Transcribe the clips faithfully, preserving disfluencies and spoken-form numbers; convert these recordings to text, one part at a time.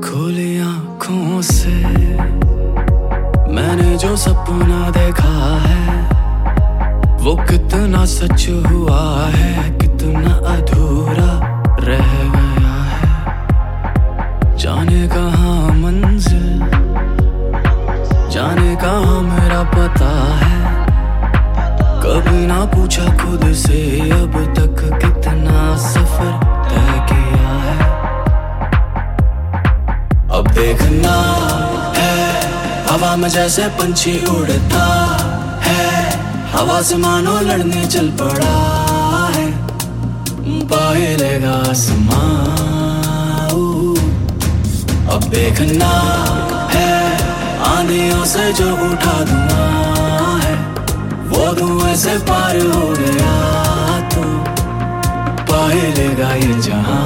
खुली आँखों से मैंने जो सपना देखा है वो कितना सच हुआ है, कितना अधूरा रह गया है। जाने कहाँ मंजिल, जाने कहाँ मेरा पता है। कभी ना पूछा खुद से अब तक कितना सफर तय किया है। अब देखना है हवा में जैसे पंछी उड़ता है, हवा से मानो लड़ने चल पड़ा है, पाए लेगा आसमां। अब देखना है आंधियों से जो उठा धुआं है, वो धुएं से पार हो गया तो पाए लेगा ये जहां।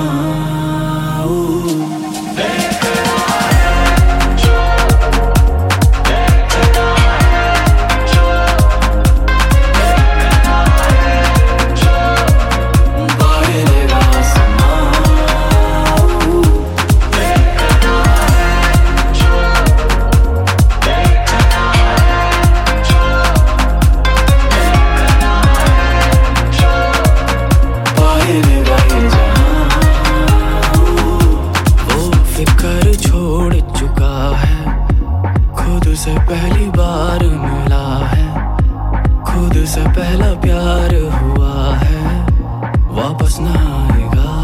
छोड़ चुका है, खुद से पहली बार मिला है, खुद से पहला प्यार हुआ है, वापस ना आएगा।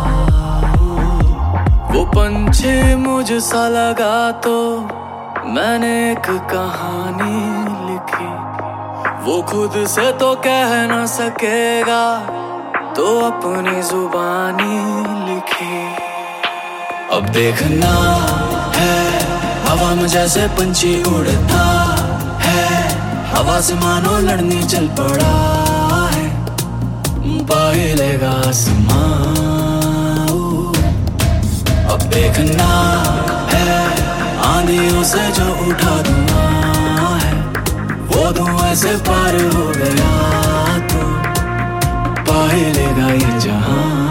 वो पंछी मुझसा लगा तो मैंने एक कहानी लिखी, वो खुद से तो कह ना सकेगा तो अपनी जुबानी लिखी। अब देखना है हवा में जैसे पंछी उड़ता है, हवा से मानो लड़ने चल पड़ा है, पाए लेगा आसमां। अब देखना है आंधियों से जो उठा धुआं है, वो धुएं से पार हो गया तो पाए लेगा ये जहां।